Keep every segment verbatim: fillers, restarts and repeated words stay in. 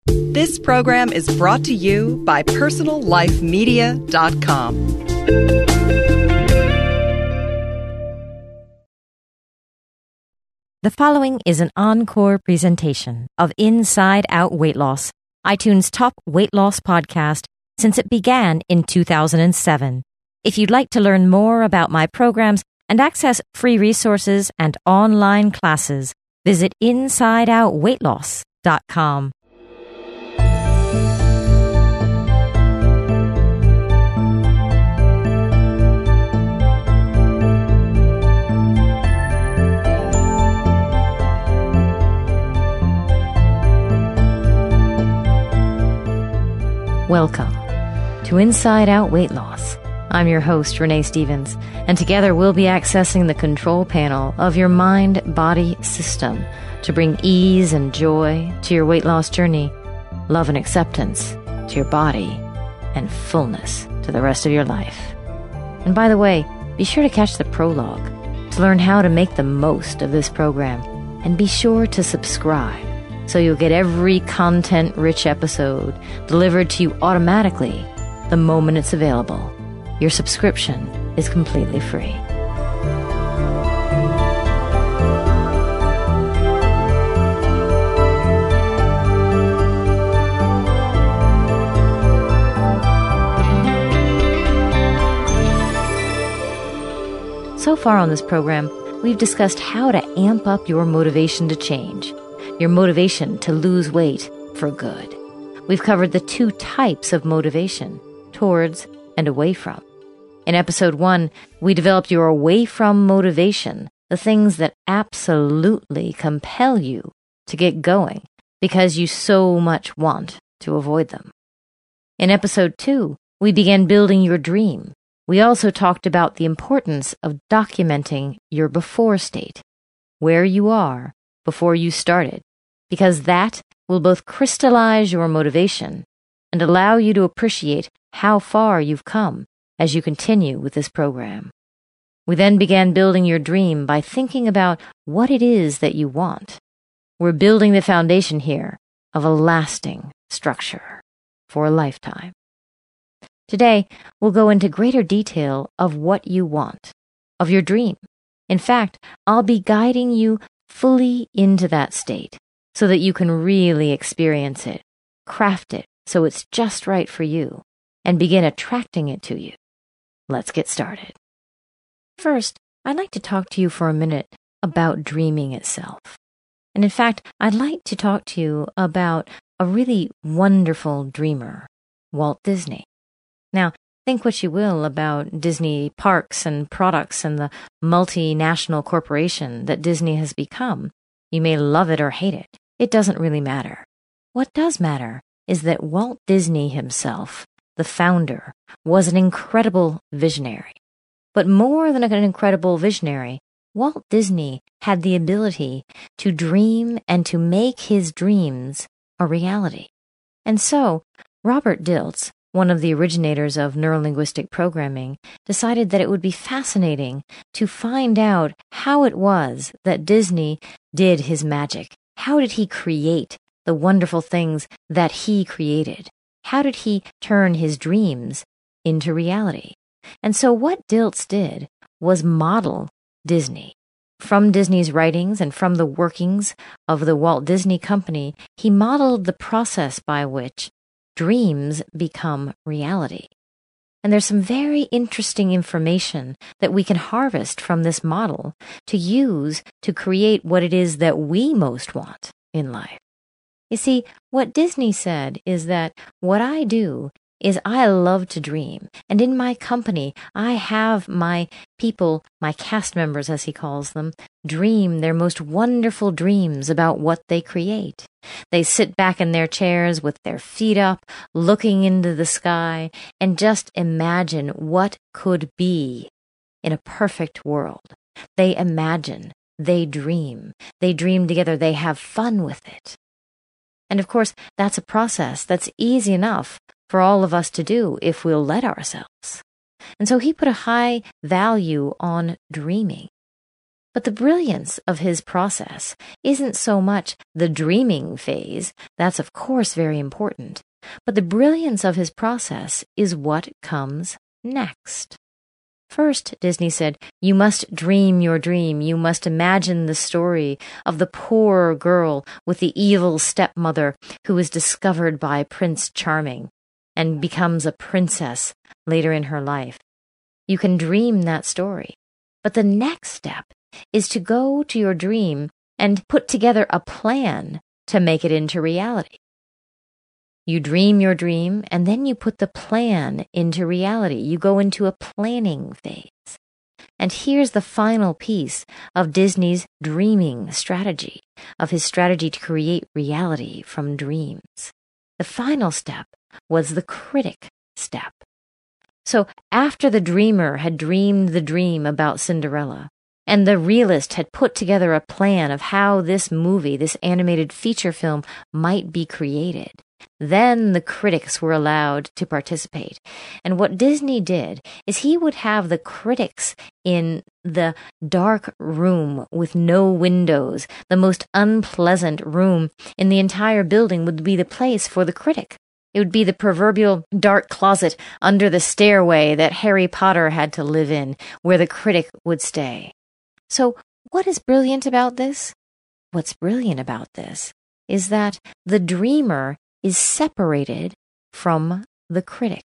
This program is brought to you by personal life media dot com. The following is an encore presentation of Inside Out Weight Loss, iTunes' top weight loss podcast since it began in two thousand seven. If you'd like to learn more about my programs and access free resources and online classes, visit inside out weight loss dot com. Welcome to Inside Out Weight Loss. I'm your host, Renee Stevens, and together we'll be accessing the control panel of your mind-body system to bring ease and joy to your weight loss journey, love and acceptance to your body, and fullness to the rest of your life. And by the way, be sure to catch the prologue to learn how to make the most of this program, and be sure to subscribe so you'll get every content-rich episode delivered to you automatically the moment it's available. Your subscription is completely free. So far on this program, we've discussed how to amp up your motivation to change, your motivation to lose weight for good. We've covered the two types of motivation, towards and away from. In episode one, we developed your away from motivation, the things that absolutely compel you to get going because you so much want to avoid them. In episode two, we began building your dream. We also talked about the importance of documenting your before state, where you are before you started, because that will both crystallize your motivation and allow you to appreciate how far you've come as you continue with this program. We then began building your dream by thinking about what it is that you want. We're building the foundation here of a lasting structure for a lifetime. Today, we'll go into greater detail of what you want, of your dream. In fact, I'll be guiding you fully into that state so that you can really experience it, craft it so it's just right for you, and begin attracting it to you. Let's get started. First, I'd like to talk to you for a minute about dreaming itself. And in fact, I'd like to talk to you about a really wonderful dreamer, Walt Disney. Now, think what you will about Disney parks and products and the multinational corporation that Disney has become. You may love it or hate it. It doesn't really matter. What does matter is that Walt Disney himself, the founder, was an incredible visionary. But more than an incredible visionary, Walt Disney had the ability to dream and to make his dreams a reality. And so, Robert Dilts, one of the originators of neurolinguistic programming, decided that it would be fascinating to find out how it was that Disney did his magic. How did he create the wonderful things that he created? How did he turn his dreams into reality? And so what Dilts did was model Disney. From Disney's writings and from the workings of the Walt Disney Company, he modeled the process by which dreams become reality. And there's some very interesting information that we can harvest from this model to use to create what it is that we most want in life. You see, what Disney said is that what I do is I love to dream. And in my company, I have my people, my cast members, as he calls them, dream their most wonderful dreams about what they create. They sit back in their chairs with their feet up, looking into the sky, and just imagine what could be in a perfect world. They imagine, they dream, they dream together, they have fun with it. And of course, that's a process that's easy enough for all of us to do if we'll let ourselves. And so he put a high value on dreaming. But the brilliance of his process isn't so much the dreaming phase. That's of course very important. But the brilliance of his process is what comes next. First, Disney said, you must dream your dream. You must imagine the story of the poor girl with the evil stepmother who is discovered by Prince Charming and becomes a princess later in her life. You can dream that story. But the next step is to go to your dream and put together a plan to make it into reality. You dream your dream, and then you put the plan into reality. You go into a planning phase. And here's the final piece of Disney's dreaming strategy, of his strategy to create reality from dreams. The final step was the critic step. So after the dreamer had dreamed the dream about Cinderella, and the realist had put together a plan of how this movie, this animated feature film, might be created, then the critics were allowed to participate. And what Disney did is he would have the critics in the dark room with no windows. The most unpleasant room in the entire building would be the place for the critic. It would be the proverbial dark closet under the stairway that Harry Potter had to live in, where the critic would stay. So what is brilliant about this? What's brilliant about this is that the dreamer is separated from the critic.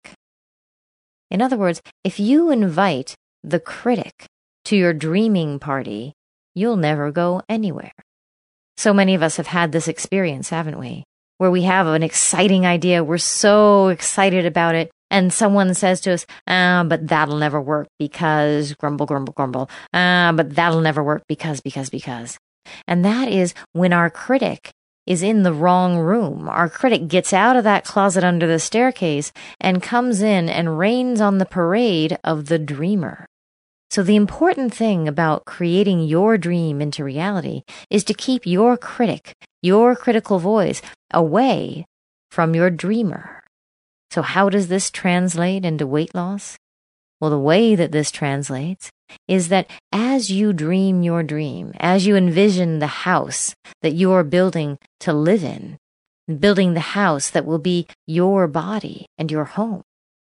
In other words, if you invite the critic to your dreaming party, you'll never go anywhere. So many of us have had this experience, haven't we? Where we have an exciting idea, we're so excited about it, and someone says to us, ah, but that'll never work because, grumble, grumble, grumble, ah, but that'll never work because, because, because. And that is when our critic is in the wrong room. Our critic gets out of that closet under the staircase and comes in and rains on the parade of the dreamer. So the important thing about creating your dream into reality is to keep your critic, your critical voice, away from your dreamer. So how does this translate into weight loss? Well, the way that this translates is that as you dream your dream, as you envision the house that you're building to live in, building the house that will be your body and your home,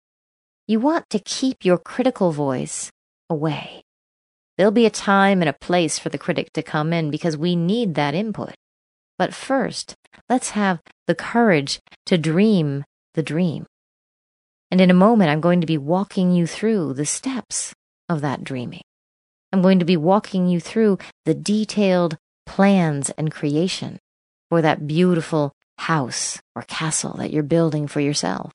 you want to keep your critical voice away. There'll be a time and a place for the critic to come in because we need that input. But first, let's have the courage to dream the dream. And in a moment, I'm going to be walking you through the steps of that dreaming. I'm going to be walking you through the detailed plans and creation for that beautiful house or castle that you're building for yourself.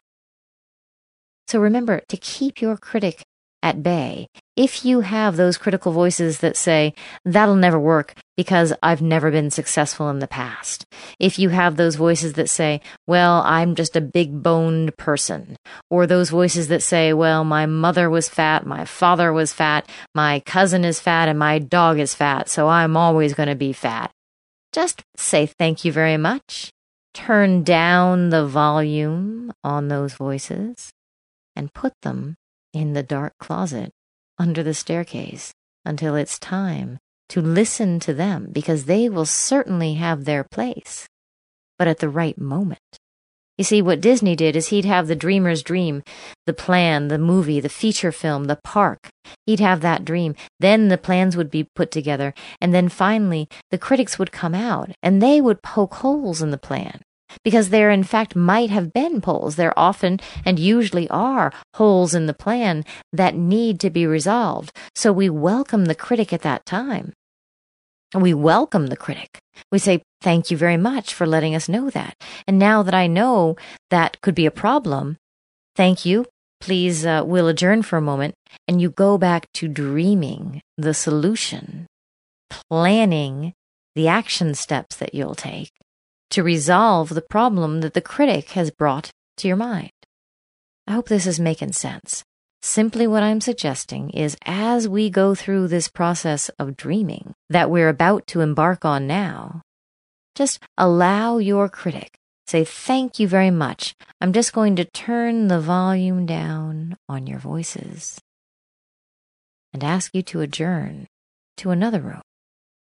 So remember to keep your critic at bay. If you have those critical voices that say, that'll never work because I've never been successful in the past. If you have those voices that say, well, I'm just a big-boned person. Or those voices that say, well, my mother was fat, my father was fat, my cousin is fat, and my dog is fat, so I'm always going to be fat. Just say thank you very much. Turn down the volume on those voices and put them in the dark closet under the staircase until it's time to listen to them, because they will certainly have their place, but at the right moment. You see, what Disney did is he'd have the dreamer's dream, the plan, the movie, the feature film, the park. He'd have that dream. Then the plans would be put together, and then finally the critics would come out, and they would poke holes in the plan. Because there, in fact, might have been holes. There often and usually are holes in the plan that need to be resolved. So we welcome the critic at that time. We welcome the critic. We say, thank you very much for letting us know that. And now that I know that could be a problem, thank you. Please, uh, we'll adjourn for a moment. And you go back to dreaming the solution, planning the action steps that you'll take to resolve the problem that the critic has brought to your mind. I hope this is making sense. Simply what I'm suggesting is as we go through this process of dreaming that we're about to embark on now, just allow your critic, say thank you very much. I'm just going to turn the volume down on your voices and ask you to adjourn to another room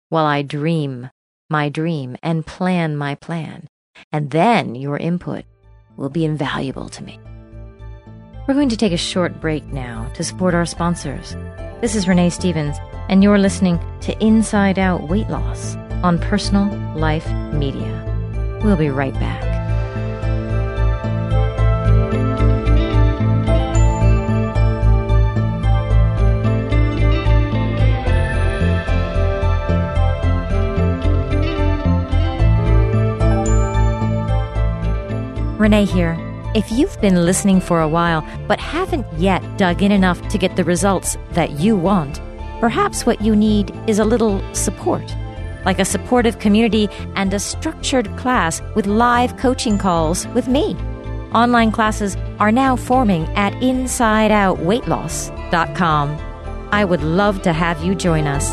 while I dream my dream and plan my plan. And then your input will be invaluable to me. We're going to take a short break now to support our sponsors. This is Renee Stevens, and you're listening to Inside Out Weight Loss on Personal Life Media. We'll be right back. Renee here. If you've been listening for a while but haven't yet dug in enough to get the results that you want, perhaps what you need is a little support, like a supportive community and a structured class with live coaching calls with me. Online classes are now forming at inside out weight loss dot com. I would love to have you join us.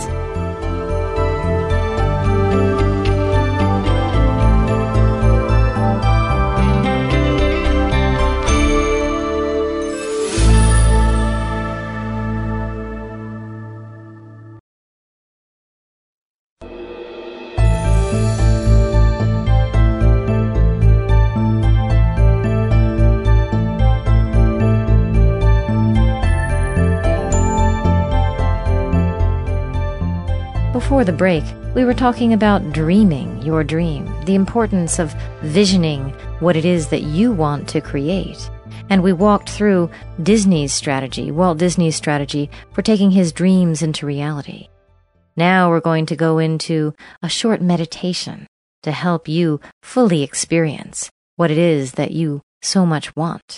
Before the break, we were talking about dreaming your dream, the importance of visioning what it is that you want to create. And we walked through Disney's strategy, Walt Disney's strategy for taking his dreams into reality. Now we're going to go into a short meditation to help you fully experience what it is that you so much want.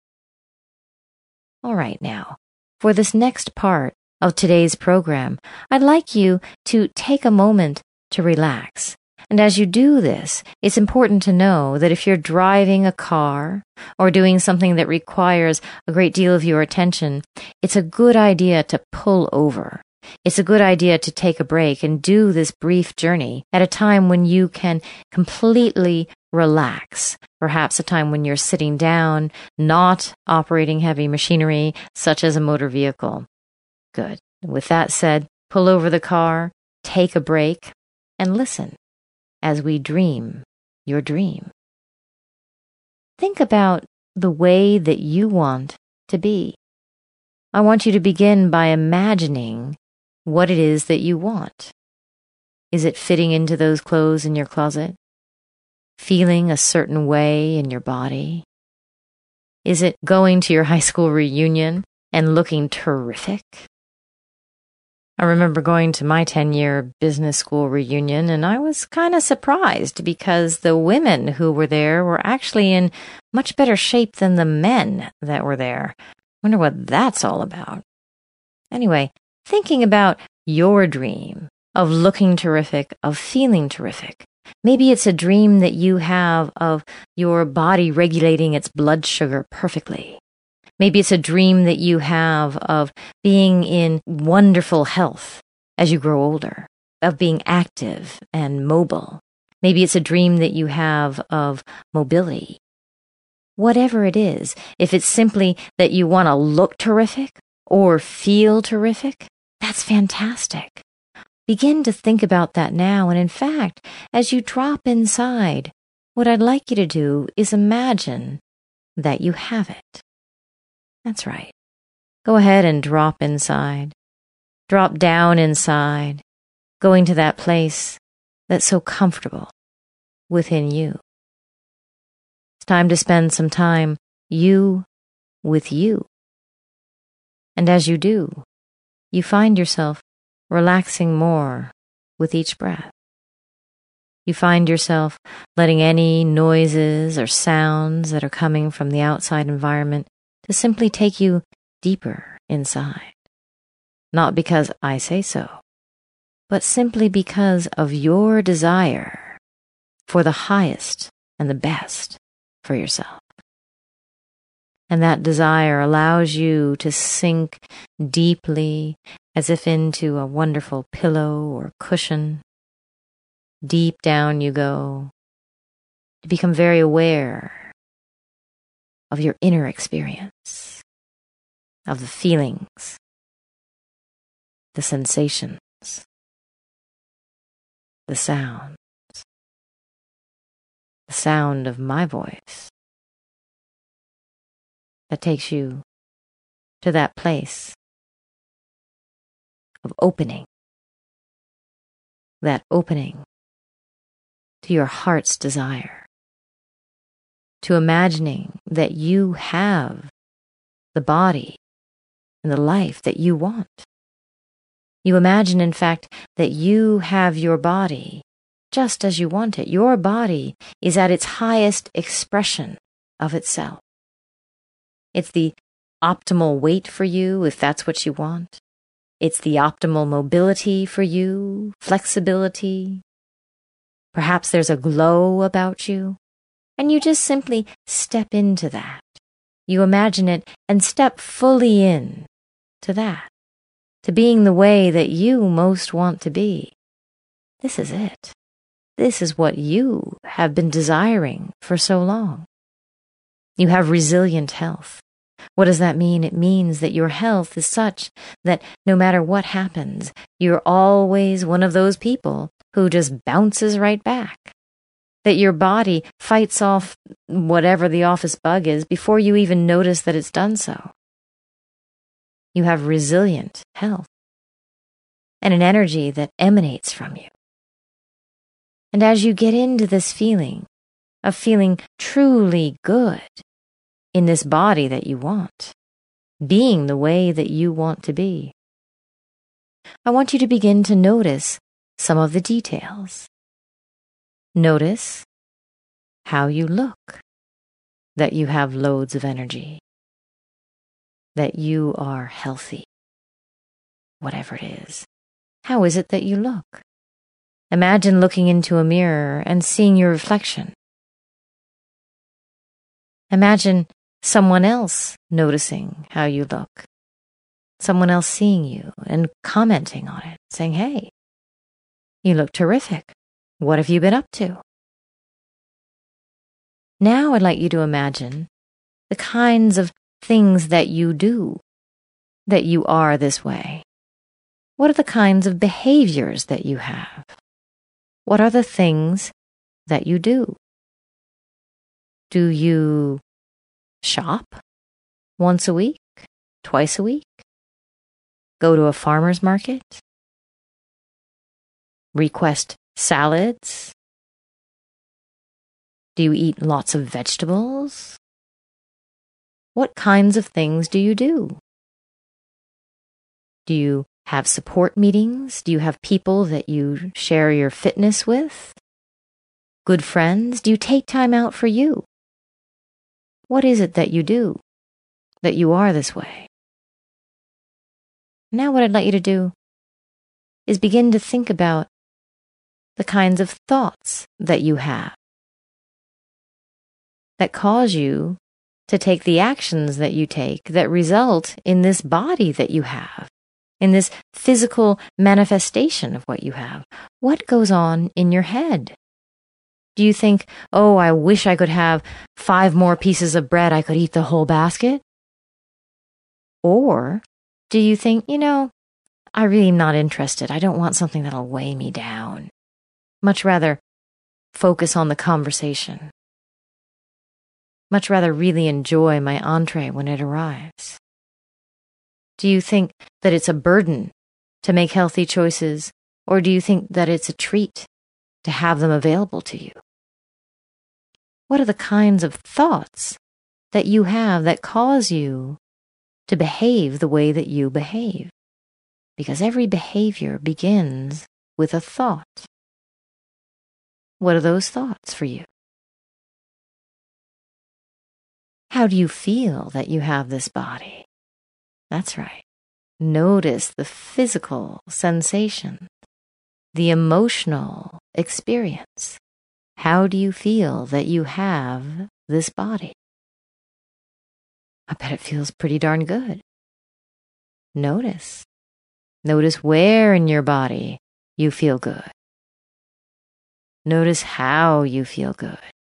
All right, now, for this next part of today's program, I'd like you to take a moment to relax. And as you do this, it's important to know that if you're driving a car or doing something that requires a great deal of your attention, it's a good idea to pull over. It's a good idea to take a break and do this brief journey at a time when you can completely relax. Perhaps a time when you're sitting down, not operating heavy machinery, such as a motor vehicle. Good. With that said, pull over the car, take a break, and listen as we dream your dream. Think about the way that you want to be. I want you to begin by imagining what it is that you want. Is it fitting into those clothes in your closet? Feeling a certain way in your body? Is it going to your high school reunion and looking terrific? I remember going to my ten-year business school reunion, and I was kind of surprised because the women who were there were actually in much better shape than the men that were there. Wonder what that's all about. Anyway, thinking about your dream of looking terrific, of feeling terrific. Maybe it's a dream that you have of your body regulating its blood sugar perfectly. Maybe it's a dream that you have of being in wonderful health as you grow older, of being active and mobile. Maybe it's a dream that you have of mobility. Whatever it is, if it's simply that you want to look terrific or feel terrific, that's fantastic. Begin to think about that now, and in fact, as you drop inside, what I'd like you to do is imagine that you have it. That's right. Go ahead and drop inside. Drop down inside, going to that place that's so comfortable within you. It's time to spend some time, you with you. And as you do, you find yourself relaxing more with each breath. You find yourself letting any noises or sounds that are coming from the outside environment to simply take you deeper inside. Not because I say so, but simply because of your desire for the highest and the best for yourself. And that desire allows you to sink deeply as if into a wonderful pillow or cushion. Deep down you go to become very aware of your inner experience, of the feelings, the sensations, the sounds, the sound of my voice that takes you to that place of opening, that opening to your heart's desire, to imagining that you have the body and the life that you want. You imagine, in fact, that you have your body just as you want it. Your body is at its highest expression of itself. It's the optimal weight for you, if that's what you want. It's the optimal mobility for you, flexibility. Perhaps there's a glow about you, and you just simply step into that. You imagine it and step fully in to that, to being the way that you most want to be. This is it. This is what you have been desiring for so long. You have resilient health. What does that mean? It means that your health is such that no matter what happens, you're always one of those people who just bounces right back. That your body fights off whatever the office bug is before you even notice that it's done so. You have resilient health and an energy that emanates from you. And as you get into this feeling of feeling truly good in this body that you want, being the way that you want to be, I want you to begin to notice some of the details. Notice how you look, that you have loads of energy, that you are healthy, whatever it is. How is it that you look? Imagine looking into a mirror and seeing your reflection. Imagine someone else noticing how you look, someone else seeing you and commenting on it, saying, "Hey, you look terrific. What have you been up to?" Now I'd like you to imagine the kinds of things that you do, that you are this way. What are the kinds of behaviors that you have? What are the things that you do? Do you shop once a week, twice a week? Go to a farmer's market? Request salads? Do you eat lots of vegetables? What kinds of things do you do? Do you have support meetings? Do you have people that you share your fitness with? Good friends? Do you take time out for you? What is it that you do, that you are this way? Now what I'd like you to do is begin to think about the kinds of thoughts that you have that cause you to take the actions that you take that result in this body that you have, in this physical manifestation of what you have. What goes on in your head? Do you think, "Oh, I wish I could have five more pieces of bread, I could eat the whole basket"? Or do you think, "You know, I really am not interested. I don't want something that'll weigh me down. Much rather focus on the conversation. Much rather really enjoy my entree when it arrives"? Do you think that it's a burden to make healthy choices, or do you think that it's a treat to have them available to you? What are the kinds of thoughts that you have that cause you to behave the way that you behave? Because every behavior begins with a thought. What are those thoughts for you? How do you feel that you have this body? That's right. Notice the physical sensation, the emotional experience. How do you feel that you have this body? I bet it feels pretty darn good. Notice. Notice where in your body you feel good. Notice how you feel good.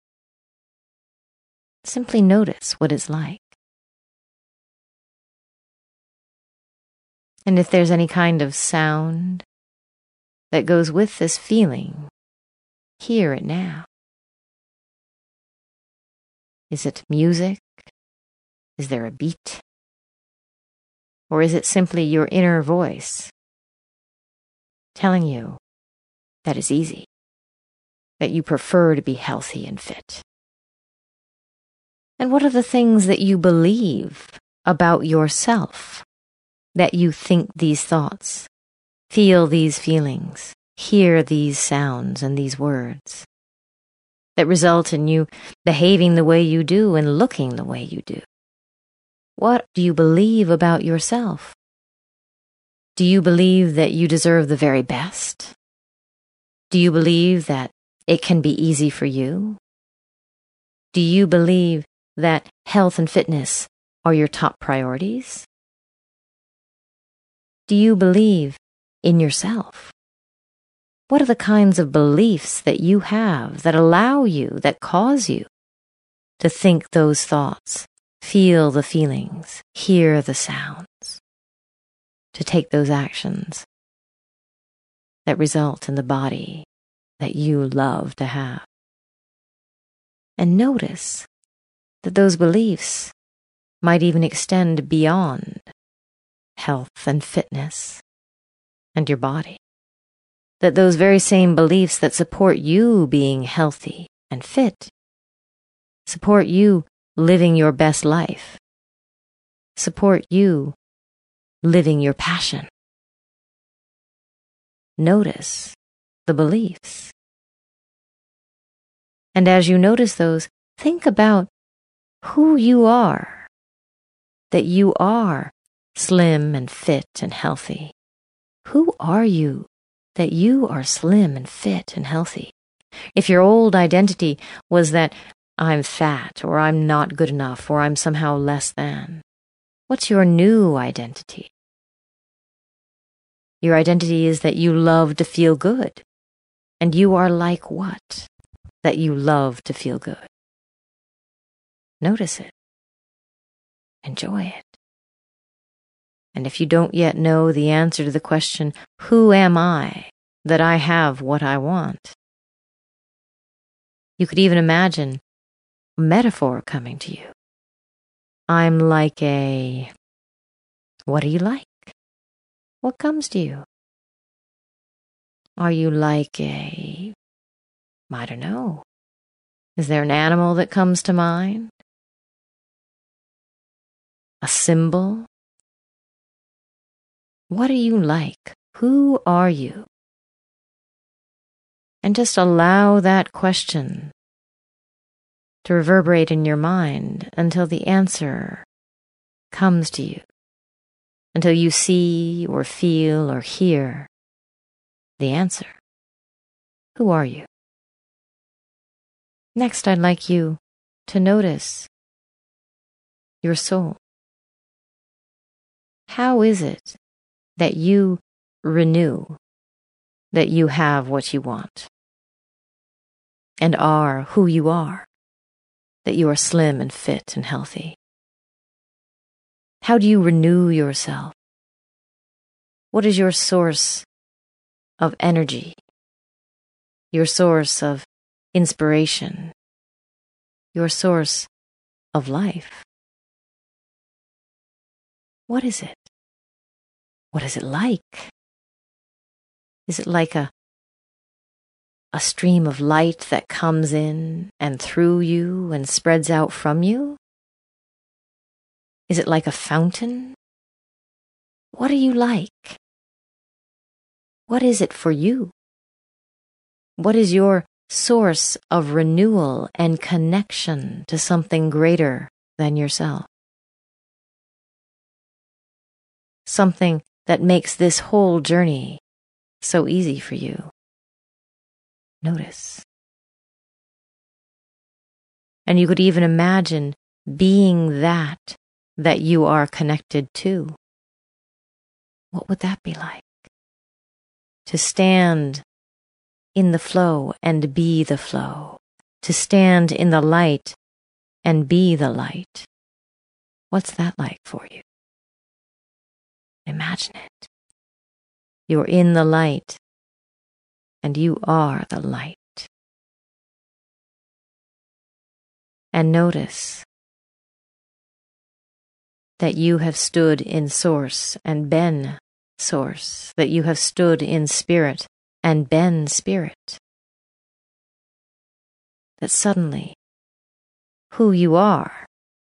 Simply notice what it's like. And if there's any kind of sound that goes with this feeling here and now? Is it music? Is there a beat? Or is it simply your inner voice telling you that it's easy, that you prefer to be healthy and fit? And what are the things that you believe about yourself, that you think these thoughts, feel these feelings, hear these sounds and these words, that result in you behaving the way you do and looking the way you do? What do you believe about yourself? Do you believe that you deserve the very best? Do you believe that it can be easy for you? Do you believe that health and fitness are your top priorities? Do you believe in yourself? What are the kinds of beliefs that you have that allow you, that cause you to think those thoughts, feel the feelings, hear the sounds, to take those actions that result in the body that you love to have? And notice that those beliefs might even extend beyond health and fitness and your body. That those very same beliefs that support you being healthy and fit support you living your best life, support you living your passion. Notice the beliefs. And as you notice those, think about who you are, that you are slim and fit and healthy. Who are you that you are slim and fit and healthy? If your old identity was that I'm fat, or I'm not good enough, or I'm somehow less than, what's your new identity? Your identity is that you love to feel good. And you are like what? That you love to feel good. Notice it. Enjoy it. And if you don't yet know the answer to the question, who am I that I have what I want? You could even imagine a metaphor coming to you. I'm like a... What are you like? What comes to you? Are you like a... I don't know. Is there an animal that comes to mind? A symbol? What are you like? Who are you? And just allow that question to reverberate in your mind until the answer comes to you, until you see or feel or hear the answer. Who are you? Next, I'd like you to notice your soul. How is it that you renew, that you have what you want, and are who you are, that you are slim and fit and healthy? How do you renew yourself? What is your source of energy, your source of inspiration, your source of life? What is it? What is it like? Is it like a, a stream of light that comes in and through you and spreads out from you? Is it like a fountain? What are you like? What is it for you? What is your source of renewal and connection to something greater than yourself? Something that makes this whole journey so easy for you. Notice. And you could even imagine being that that you are connected to. What would that be like? To stand in the flow and be the flow. To stand in the light and be the light. What's that like for you? Imagine it. You're in the light and you are the light. And notice that you have stood in Source and been Source, that you have stood in Spirit and been Spirit. That suddenly, who you are,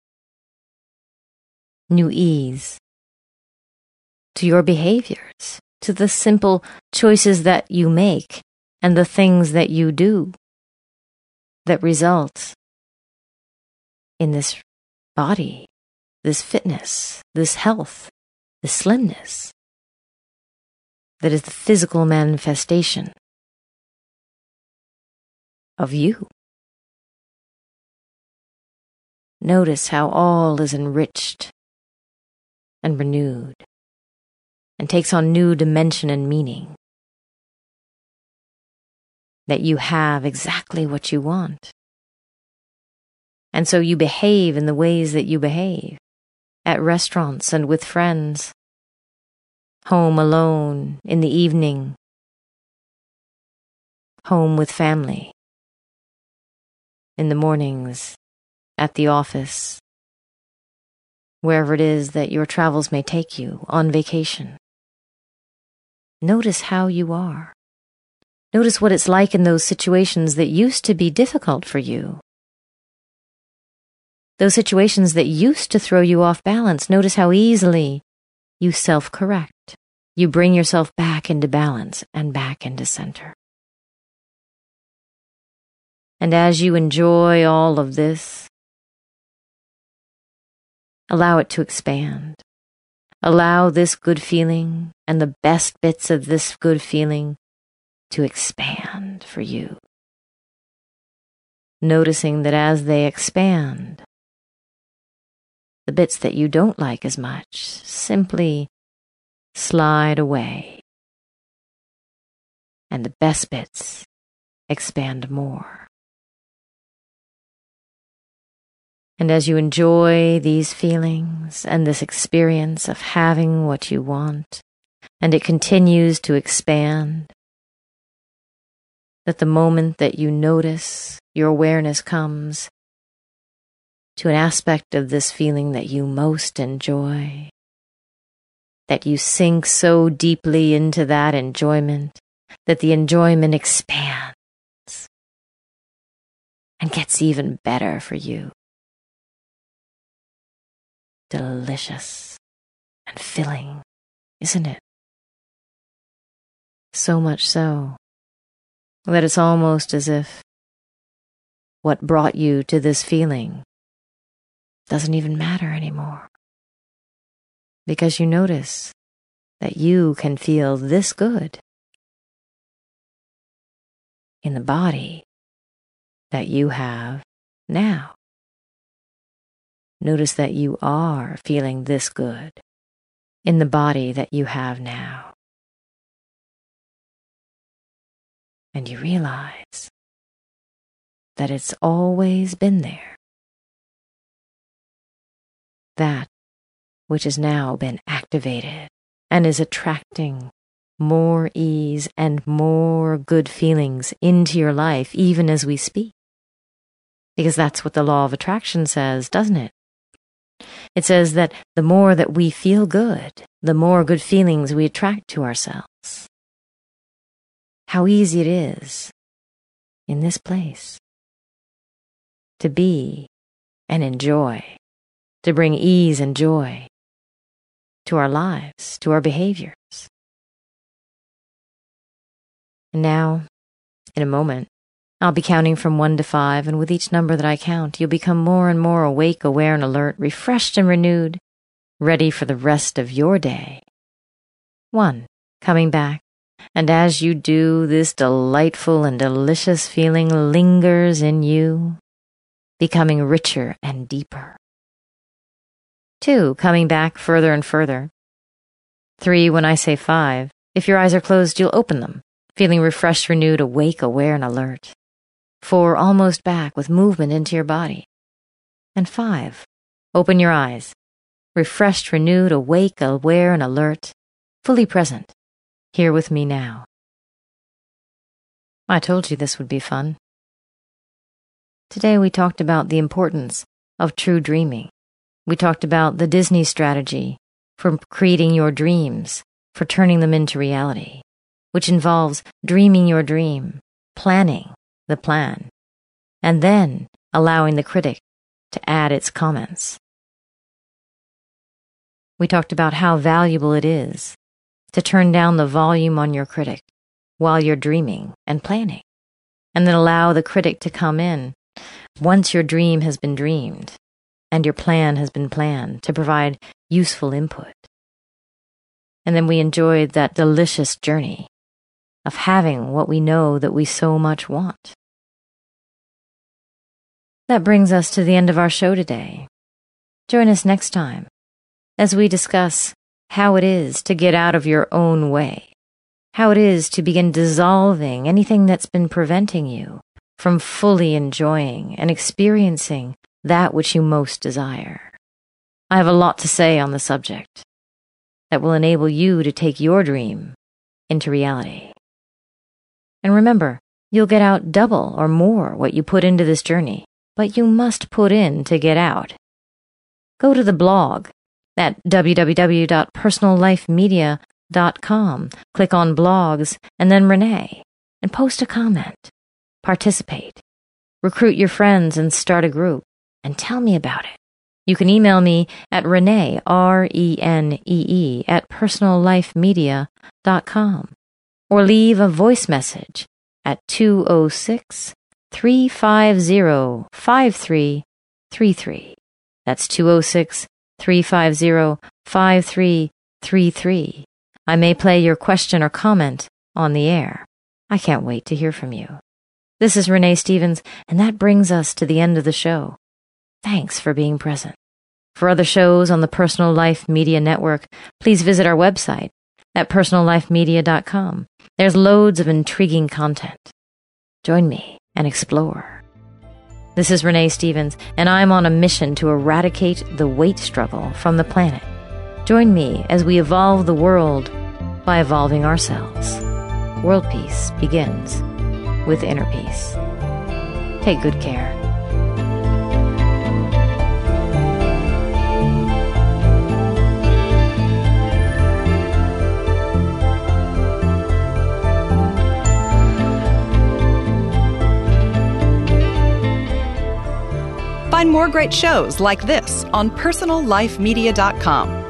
new ease to your behaviors, to the simple choices that you make and the things that you do that result in this body, this fitness, this health, this slimness that is the physical manifestation of you. Notice how all is enriched and renewed and takes on new dimension and meaning. That you have exactly what you want. And so you behave in the ways that you behave, at restaurants and with friends, home alone in the evening, home with family, in the mornings, at the office, wherever it is that your travels may take you, on vacation. Notice how you are. Notice what it's like in those situations that used to be difficult for you. Those situations that used to throw you off balance. Notice how easily you self-correct. You bring yourself back into balance and back into center. And as you enjoy all of this, allow it to expand. Allow this good feeling and the best bits of this good feeling to expand for you. Noticing that as they expand, the bits that you don't like as much simply slide away, and the best bits expand more. And as you enjoy these feelings and this experience of having what you want, and it continues to expand, that the moment that you notice, your awareness comes to an aspect of this feeling that you most enjoy, that you sink so deeply into that enjoyment, that the enjoyment expands and gets even better for you. Delicious and filling, isn't it? So much so that it's almost as if what brought you to this feeling doesn't even matter anymore. Because you notice that you can feel this good in the body that you have now. Notice that you are feeling this good in the body that you have now. And you realize that it's always been there. That which has now been activated and is attracting more ease and more good feelings into your life even as we speak. Because that's what the law of attraction says, doesn't it? It says that the more that we feel good, the more good feelings we attract to ourselves. How easy it is in this place to be and enjoy, to bring ease and joy to our lives, to our behaviors. And now, in a moment, I'll be counting from one to five, and with each number that I count, you'll become more and more awake, aware, and alert, refreshed and renewed, ready for the rest of your day. One, coming back, and as you do, this delightful and delicious feeling lingers in you, becoming richer and deeper. Two, coming back further and further. Three, when I say five, if your eyes are closed, you'll open them, feeling refreshed, renewed, awake, aware, and alert. Four, almost back with movement into your body. And five, open your eyes, refreshed, renewed, awake, aware, and alert, fully present, here with me now. I told you this would be fun. Today we talked about the importance of true dreaming. We talked about the Disney strategy for creating your dreams, for turning them into reality, which involves dreaming your dream, planning the plan, and then allowing the critic to add its comments. We talked about how valuable it is to turn down the volume on your critic while you're dreaming and planning, and then allow the critic to come in once your dream has been dreamed and your plan has been planned to provide useful input. And then we enjoyed that delicious journey of having what we know that we so much want. That brings us to the end of our show today. Join us next time as we discuss how it is to get out of your own way, how it is to begin dissolving anything that's been preventing you from fully enjoying and experiencing that which you most desire. I have a lot to say on the subject that will enable you to take your dream into reality. And remember, you'll get out double or more what you put into this journey, but you must put in to get out. Go to the blog at w w w dot personal life media dot com. Click on blogs and then Renee and post a comment. Participate. Recruit your friends and start a group and tell me about it. You can email me at Renee, R E N E E, at personal life media dot com or leave a voice message at two oh six, three five zero, five three three three. That's two oh six, three five zero, five three three three. I may play your question or comment on the air. I can't wait to hear from you. This is Renee Stevens, and that brings us to the end of the show. Thanks for being present. For other shows on the Personal Life Media Network, please visit our website at personal life media dot com. There's loads of intriguing content. Join me and explore. This is Renee Stevens, and I'm on a mission to eradicate the weight struggle from the planet. Join me as we evolve the world by evolving ourselves. World peace begins with inner peace. Take good care. Find more great shows like this on personal life media dot com.